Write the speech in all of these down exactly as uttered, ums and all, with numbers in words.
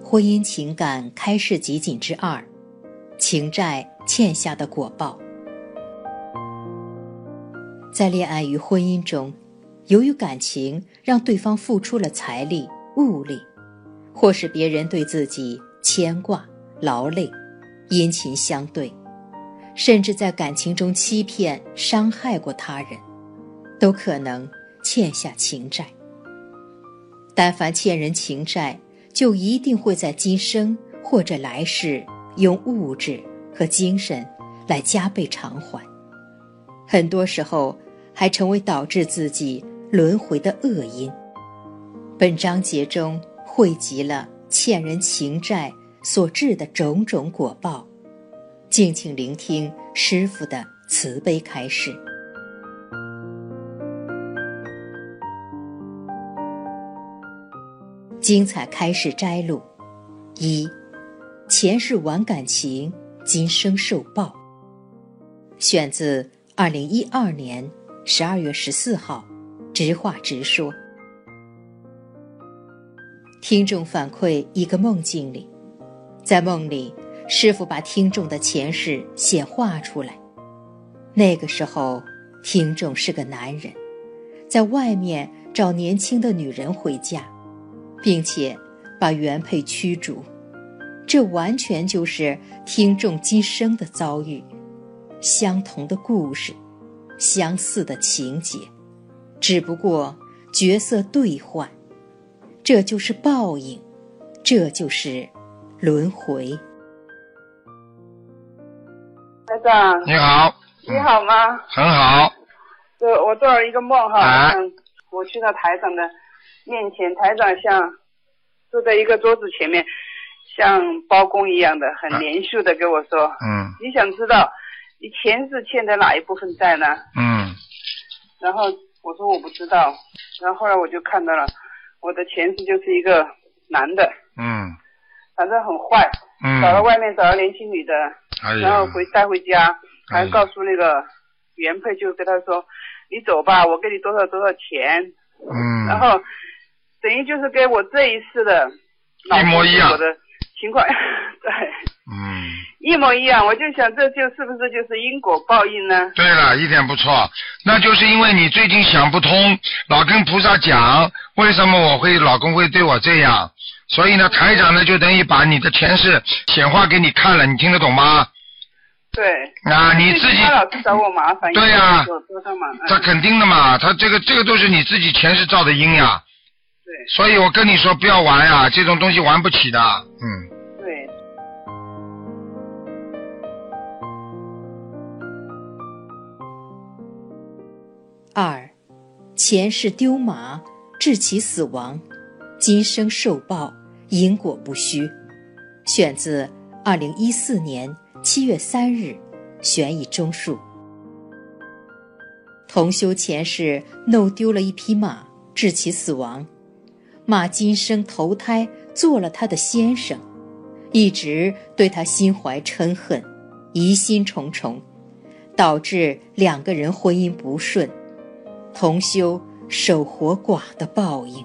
婚姻情感开示集锦之二，情债欠下的果报。在恋爱与婚姻中，由于感情让对方付出了财力、物力，或是别人对自己牵挂、劳累、殷勤相对，甚至在感情中欺骗、伤害过他人，都可能欠下情债。但凡欠人情债，就一定会在今生或者来世用物质和精神来加倍偿还，很多时候还成为导致自己轮回的恶因。本章节中汇集了欠人情债所致的种种果报，敬请聆听师父的慈悲开示。精彩开示摘录：一、前世玩感情，今生受报。选自二零一二年十二月十四号，直话直说。听众反馈一个梦境里，在梦里，师父把听众的前世显化出来。那个时候，听众是个男人，在外面找年轻的女人回家，并且把原配驱逐。这完全就是听众今生的遭遇，相同的故事，相似的情节，只不过角色兑换。这就是报应，这就是轮回。 台长， 你好。 你好吗？ 很好。 对，我做了一个梦哈， 啊、 嗯，我去到台长的面前，台长像坐在一个桌子前面，像包公一样的，很严肃的跟我说， 嗯， 你想知道你前世欠的哪一部分债呢？ 嗯， 然后我说我不知道，然后后来我就看到了，我的前世就是一个男的， 嗯， 反正很坏， 嗯， 找了外面找了年轻女的， 哎、 然后回带回家，还告诉那个原配，就跟他说，你走吧，我给你多少多少钱， 嗯， 然后等于就是跟我这一世的一模一样我的情况，对， 嗯， 一模一样。我就想，这就是不是就是因果报应呢？ 对了，一点不错，那就是因为你最近想不通，老跟菩萨讲，为什么我会老公会对我这样，所以呢，台长呢就等于把你的前世显化给你看了，你听得懂吗？ 对。 啊，你自己他老是找我麻烦。 对呀、啊，他嗯、 肯定的嘛，他这个这个都是你自己前世造的因呀。 对。 所以我跟你说不要玩啊，这种东西玩不起的，嗯。 对。 二，前世丢马致其死亡，今生受报，因果不虚。选自二零一四年七月三日，悬疑综述。同修前世弄丢了一匹马，致其死亡，马今生投胎做了他的先生，一直对他心怀嗔恨，疑心重重，导致两个人婚姻不顺，同修守活寡的报应。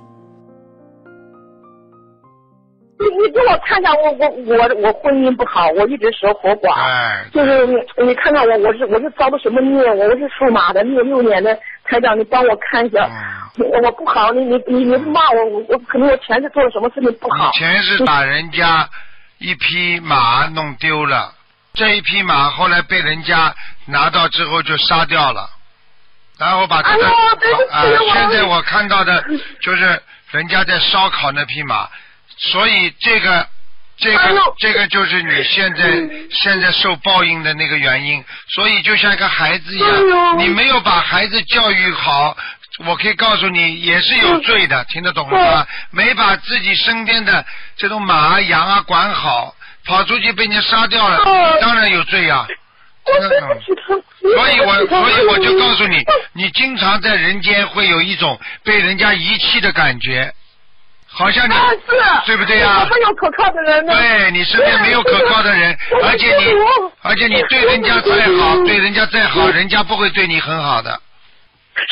你你给我看看，我我我我婚姻不好，我一直守活寡， 哎、 就是你看看我我是我是遭的什么孽，我我是属马的，六六年的，台长你帮我看一下，嗯、我我不好，你你你你骂我，我我可能我前世做了什么事情不好。 你前世把人家一匹马弄丢了，这一匹马后来被人家拿到之后就杀掉了，然后把这个啊、哎呃，现在我看到的就是人家在烧烤那匹马。所以这个这个这个就是你现在现在受报应的那个原因，所以就像一个孩子一样，你没有把孩子教育好，我可以告诉你也是有罪的，听得懂了吗？没把自己身边的这种马啊羊啊管好，跑出去被人家杀掉了，当然有罪啊。所以我所以我就告诉你，你经常在人间会有一种被人家遗弃的感觉。好像你、 啊、是对不对呀、 啊？没有可靠的人呢。 对，你身边没有可靠的人，而且你，而且你对人家再好，对人家再好，人家不会对你很好的。 是的，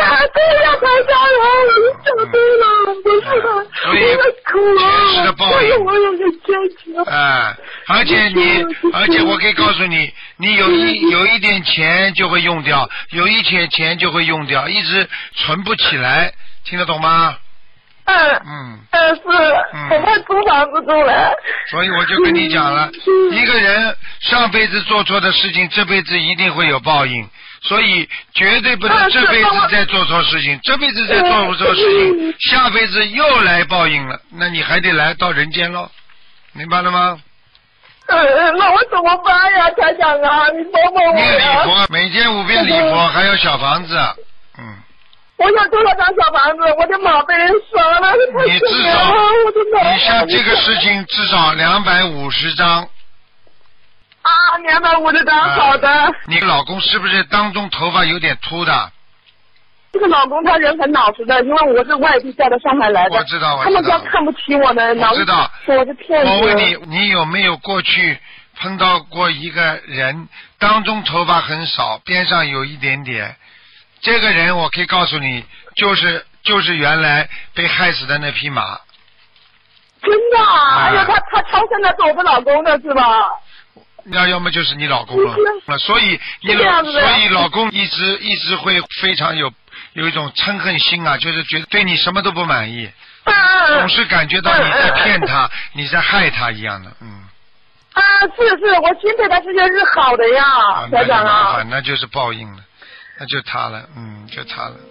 呀，对呀，台长啊，你讲对了，不是的， 所以前世的报应， 我有个坚持。 哎，而且你，而且我可以告诉你，你有一有一点钱就会用掉，有一点钱就会用掉，一直存不起来，听得懂吗？ 嗯嗯， 嗯是，我怕租房子住了。 所以我就跟你讲了，一个人上辈子做错的事情，这辈子一定会有报应，所以绝对不能这辈子再做错事情，这辈子再做错事情，下辈子又来报应了，那你还得来到人间喽，明白了吗？ 嗯，那我怎么办呀，台长啊，你帮帮我呀！ 念礼佛，每天五遍礼佛，还有小房子，嗯。 我想多少张小房子？我的马被人杀了， 你至少，你像这个事情至少两百五十张。 啊，两百五十张，好的。 你老公是不是当中头发有点秃的？ 这个老公他人很老实的，因为我是外地嫁到上海来的。 我知道，我知道。 他们家看不起我呢， 我知道。 说我是骗子。 我问你，你有没有过去碰到过一个人，当中头发很少，边上有一点点？这个人我可以告诉你，就是就是原来被害死的那匹马。 真的？啊、哎呀，他他超生的是我的老公的是吧？ 要要么就是你老公了，所以你老所以老公一直一直会非常有有一种嗔恨心啊，就是觉得对你什么都不满意， 嗯、 总是感觉到你在骗他，嗯、你在害他一样的，嗯。 啊，是是，我心对他这些是好的呀，台长啊。 啊，那就是报应了。那就他了，嗯，就他了。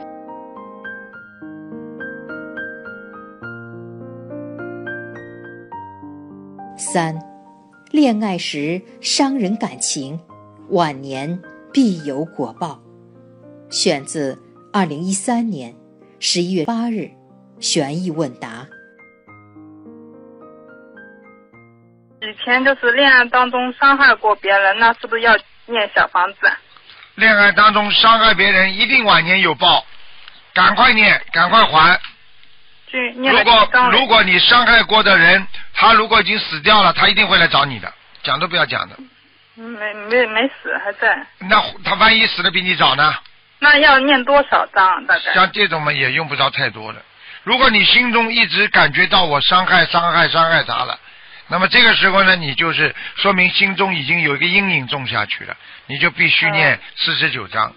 三，恋爱时伤人感情，晚年必有果报。选自二零一三年十一月八日悬疑问答。 以前就是恋爱当中伤害过别人，那是不是要念小房子？ 恋爱当中伤害别人，一定晚年有报，赶快念，赶快还。如果如果你伤害过的人，他如果已经死掉了，他一定会来找你的，讲都不要讲的。 没没没死，还在。 那他万一死的比你早呢？ 那要念多少章？大概？ 像这种嘛，也用不着太多的。如果你心中一直感觉到我伤害、伤害、伤害他了，那么这个时候呢，你就是说明心中已经有一个阴影种下去了，你就必须念四十九章。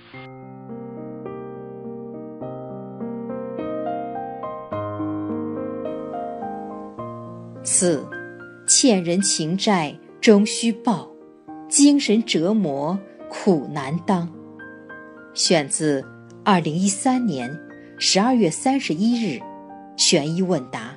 四，欠人情债终须报，精神折磨苦难当。选自二零一三年十二月三十一日悬疑问答。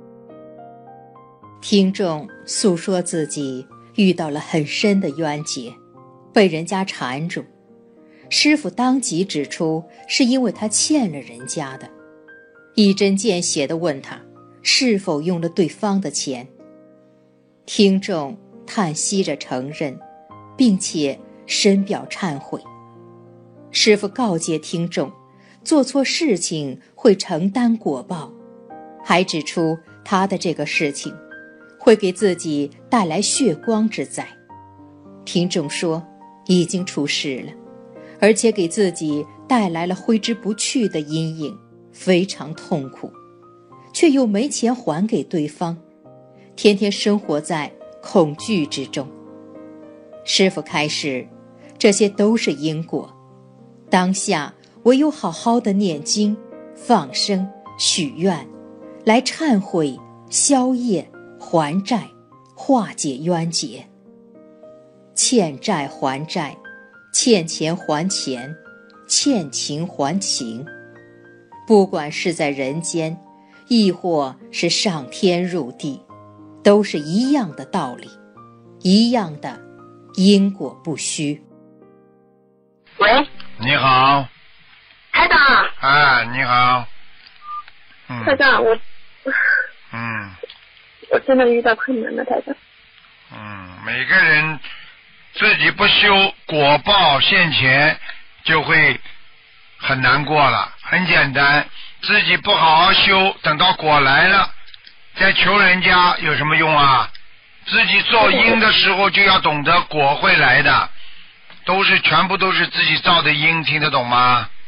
听众诉说自己遇到了很深的冤结，被人家缠住，师父当即指出是因为他欠了人家的，一针见血地问他是否用了对方的钱。听众叹息着承认，并且深表忏悔。师父告诫听众，做错事情会承担果报，还指出他的这个事情会给自己带来血光之灾。听众说已经出事了，而且给自己带来了挥之不去的阴影，非常痛苦，却又没钱还给对方，天天生活在恐惧之中。师父开示，这些都是因果，当下唯有好好的念经、放生、许愿，来忏悔、消业、还债，化解冤结。欠债还债，欠钱还钱，欠情还情。不管是在人间，亦或是上天入地，都是一样的道理，一样的因果不虚。 喂， 你好， 台长。 哎，你好。嗯、 台长，我， 嗯， 我真的遇到困难了，台长。 嗯，每个人自己不修，果报现前就会很难过了。很简单，自己不好好修，等到果来了，再求人家有什么用啊？自己做因的时候就要懂得果会来的，都是全部都是自己造的因，听得懂吗？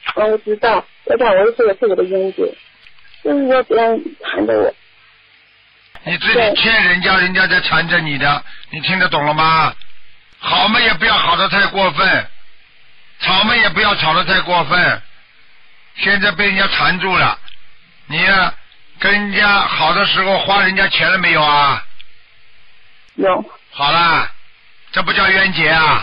嗯，我知道，要不然我就说我是我的冤结，就是说别人缠着我。 你自己欠人家，人家在缠着你的，你听得懂了吗？好嘛也不要好的太过分，吵嘛也不要吵得太过分。现在被人家缠住了，你呀跟人家好的时候花人家钱了没有啊？ 有。 好啦，这不叫冤结啊。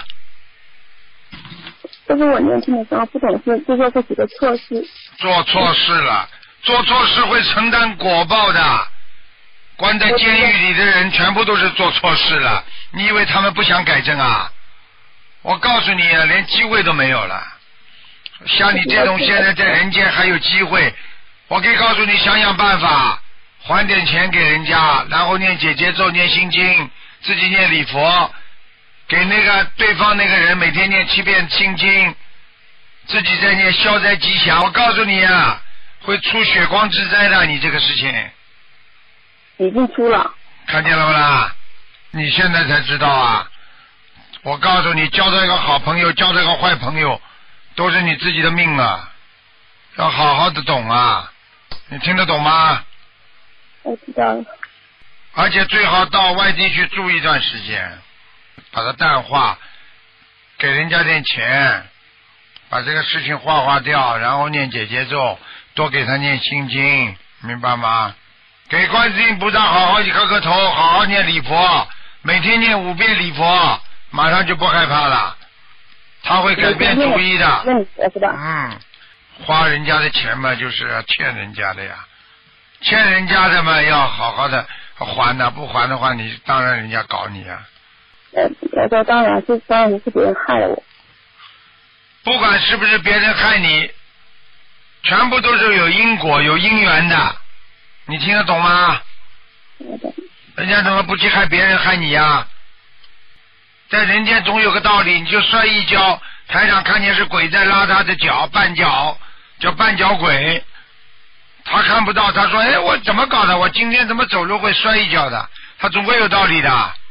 但是我年轻的时候不懂事，就做过几个错事。 做错事了，做错事会承担果报的。关在监狱里的人全部都是做错事了，你以为他们不想改正啊？我告诉你，连机会都没有了。像你这种现在在人间还有机会，我可以告诉你想想办法，还点钱给人家，然后念姐姐咒，念心经，自己念礼佛，给那个对方那个人每天念七遍心经，自己在念消灾吉祥。我告诉你啊，会出血光之灾的，你这个事情。 已经出了。 看见了不啦？你现在才知道啊！我告诉你，交到一个好朋友，交到一个坏朋友，都是你自己的命啊！要好好的懂啊！你听得懂吗？ 我知道了。 而且最好到外地去住一段时间，把它淡化，给人家点钱，把这个事情化化掉，然后念姐姐咒，多给他念心经，明白吗？给观世音菩萨好好磕磕头，好好念礼佛，每天念五遍礼佛，马上就不害怕了，他会改变主意的。嗯，花人家的钱嘛，就是欠人家的呀，欠人家的嘛，要好好的还的，不还的话，你当然人家搞你啊。 呃，这当然是当然是别人害了我。 不管是不是别人害你，全部都是有因果、有因缘的。你听得懂吗？人家怎么不去害别人害你呀、啊？在人间总有个道理，你就摔一跤，台上看见是鬼在拉他的脚，绊脚叫绊脚鬼，他看不到，他说哎我怎么搞的，我今天怎么走路会摔一跤的，他总会有道理的。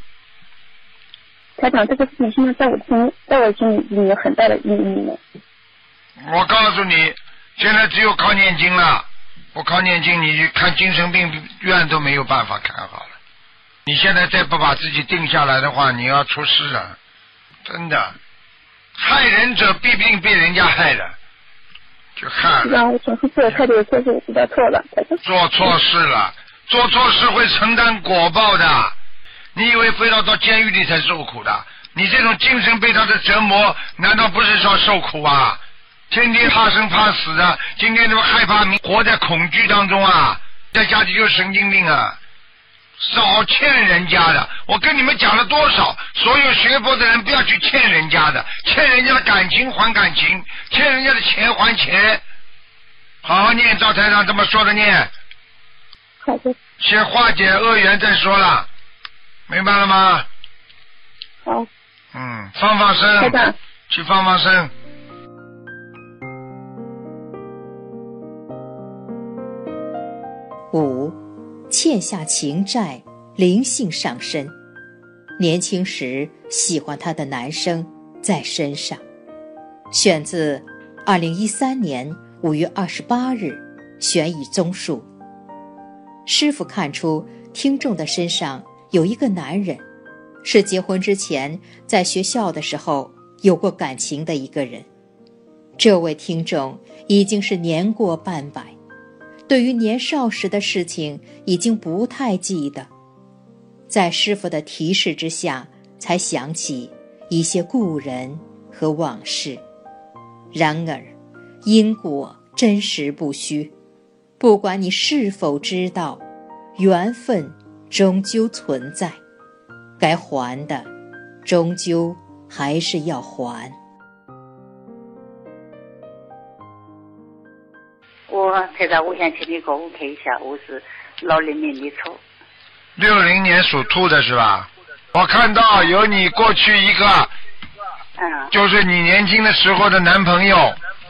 台长，这个事情现在在我心在我心里已经有很大的阴影了。 我告诉你，现在只有靠念经了，不靠念经你看精神病院都没有办法看好了。你现在再不把自己定下来的话，你要出事啊！真的，害人者必定被人家害的，就害了。 我总是做太多的错事，我知道错了。 做错事了，做错事会承担果报的。你以为非要到监狱里才受苦的？你这种精神被他的折磨，难道不是说受苦啊？天天怕生怕死的，今天这么害怕，活在恐惧当中啊！在家里就是神经病啊！少欠人家的，我跟你们讲了多少？所有学佛的人不要去欠人家的，欠人家的感情还感情，欠人家的钱还钱。好好念，赵台长这么说的念。 好的。 先化解恶缘再说了，明白了吗？ 好。 嗯，放放生。 台长。 去放放生。 五，欠下情债，灵性上身。年轻时喜欢他的男生在身上。选自二零一三年五月二十八日悬疑综述。师父看出听众的身上有一个男人，是结婚之前在学校的时候有过感情的一个人。这位听众已经是年过半百，对于年少时的事情已经不太记得，在师父的提示之下，才想起一些故人和往事。然而，因果真实不虚，不管你是否知道，缘分终究存在，该还的，终究还是要还。 我台长，我想请你给我看一下，我是老零年的丑。 六零年属兔的是吧？我看到有你过去一个， 嗯， 就是你年轻的时候的男朋友，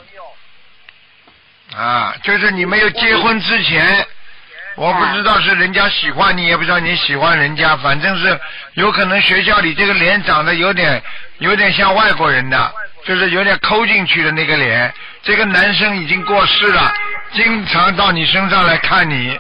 啊，就是你没有结婚之前，我不知道是人家喜欢你，也不知道你喜欢人家，反正是有可能学校里这个脸长得有点有点像外国人的， 就是有点抠进去的那个脸。这个男生已经过世了，经常到你身上来看你。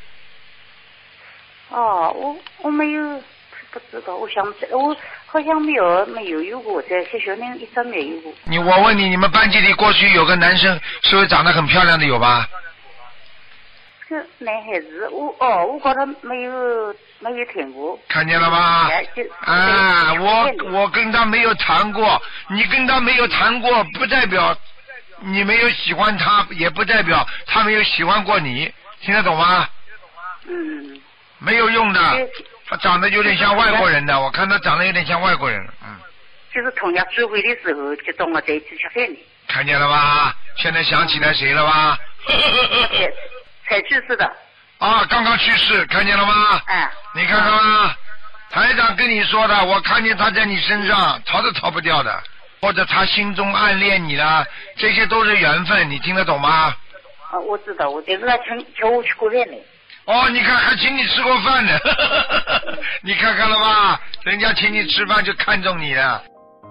哦，我我没有不知道，我想不起来，我好像没有没有有过，在学校里一直没有过。 你我问你，你们班级里过去有个男生，是不是长得很漂亮的有吧？ 这男孩子，我哦，我觉得没有没有听过。 看见了吗？啊，我我跟他没有谈过，你跟他没有谈过，不代表你没有喜欢他，也不代表他没有喜欢过你，听得懂吗？ 嗯。 没有用的，他长得有点像外国人的，我看他长得有点像外国人，嗯。 就是同样聚会的时候就跟我在一起吃饭的。 看见了吧？现在想起来谁了吧？ 才去世的。 啊，刚刚去世，看见了吗？ 哎。 你看看吗？台长跟你说的，我看见他在你身上，逃都逃不掉的，或者他心中暗恋你了，这些都是缘分，你听得懂吗？ 啊，我知道，我但是他请请我去过饭的。 哦，你看还请你吃过饭呢，你看看了吧？人家请你吃饭就看中你了。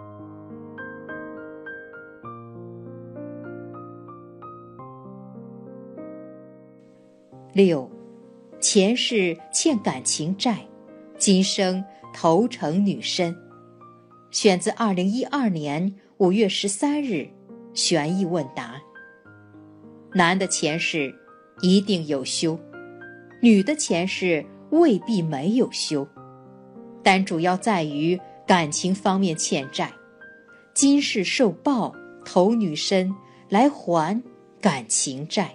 六，前世欠感情债，今生投成女身。选自二零一二年五月十三日悬疑问答。男的前世一定有修，女的前世未必没有修，但主要在于感情方面欠债，今世受报投女身来还感情债。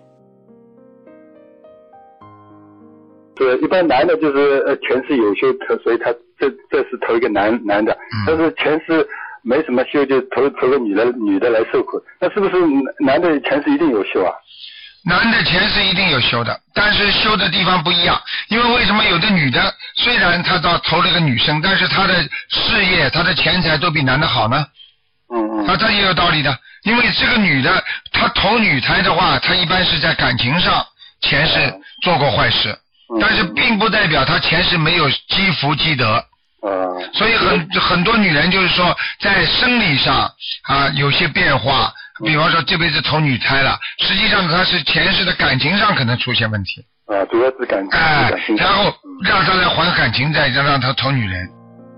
对，一般男的就是呃前世有修，所以他这这是投一个男男的，但是前世没什么修就投投个女的女的来受苦，那是不是男的前世一定有修啊？ 男的前世一定有修的，但是修的地方不一样，因为为什么有的女的虽然她到投了个女生，但是她的事业她的钱财都比男的好呢？ 嗯嗯。 啊，这也有道理的，因为这个女的她投女财的话，她一般是在感情上前世做过坏事，嗯、但是并不代表她前世没有积福积德。 嗯。 所以很很多女人就是说在生理上啊有些变化。比方说这辈子投女胎了，实际上他是前世的感情上可能出现问题啊，主要是感情， 哎、 感情， 然后让他来还感情债，让让他投女人。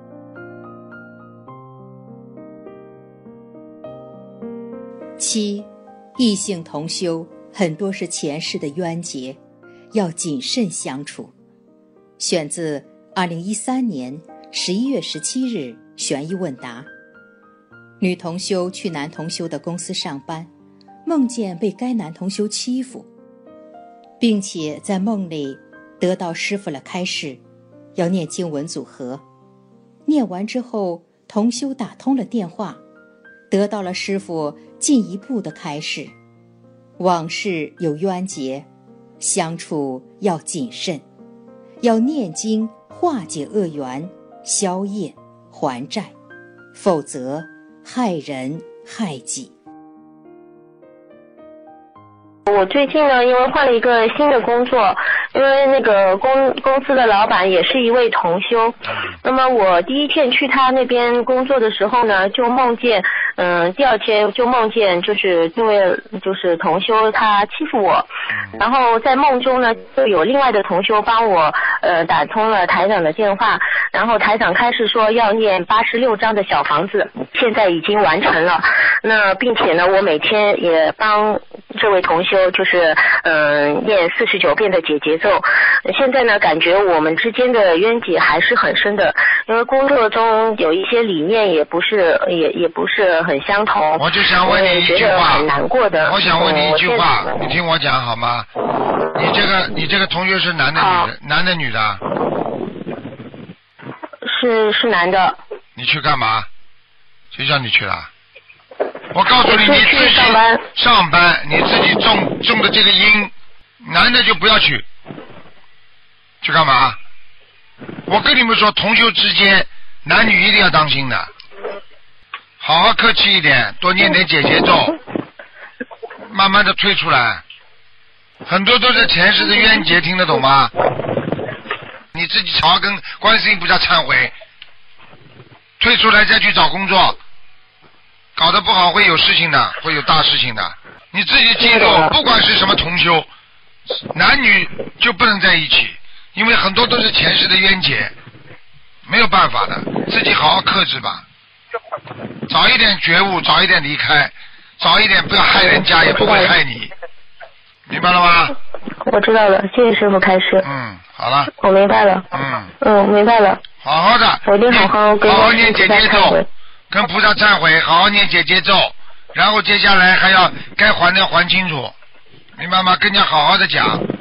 七，异性同修很多是前世的冤结，要谨慎相处。选自二零一三年十一月十七日悬疑问答。女同修去男同修的公司上班，梦见被该男同修欺负，并且在梦里得到师父了开示，要念经文组合。念完之后，同修打通了电话，得到了师父进一步的开示：往事有冤结，相处要谨慎，要念经化解恶缘，消业还债，否则害人害己。 我最近呢，因为换了一个新的工作，因为那个公公司的老板也是一位同修，那么我第一天去他那边工作的时候呢，就梦见，嗯，第二天就梦见就是这位就是同修他欺负我，然后在梦中呢，就有另外的同修帮我呃打通了台长的电话，然后台长开始说要念八十六章的小房子，现在已经完成了。那并且呢，我每天也帮这位同修就是嗯、呃、念四十九遍的解结咒。现在呢，感觉我们之间的冤结还是很深的，因为工作中有一些理念也不是也也不是很相同。 我就想问你一句话， 很难过的。 我想问你一句话，嗯、你听我讲好吗？你这个你这个同学是男的女的？男的女的？ 是是男的。 你去干嘛？谁叫你去了？我告诉你，你自己上班， 上班你自己种种的这个因，男的就不要去，去干嘛？我跟你们说，同修之间男女一定要当心的，好好客气一点，多念点解结咒，慢慢的退出来。很多都是前世的冤结，听得懂吗？你自己好好跟观世音菩萨忏悔，退出来再去找工作。 搞得不好会有事情的，会有大事情的。你自己记住，不管是什么同修，男女就不能在一起，因为很多都是前世的冤结，没有办法的，自己好好克制吧。早一点觉悟，早一点离开，早一点不要害人家，也不会害你，明白了吗？ 我知道了，谢谢师傅开示。 嗯，好了。 我明白了。 嗯。 嗯，明白了。 好好的。 我一定好好跟好好念姐姐咒，跟菩萨忏悔，好好念姐姐咒，然后接下来还要该还的还清楚，明白吗？跟人家好好的讲。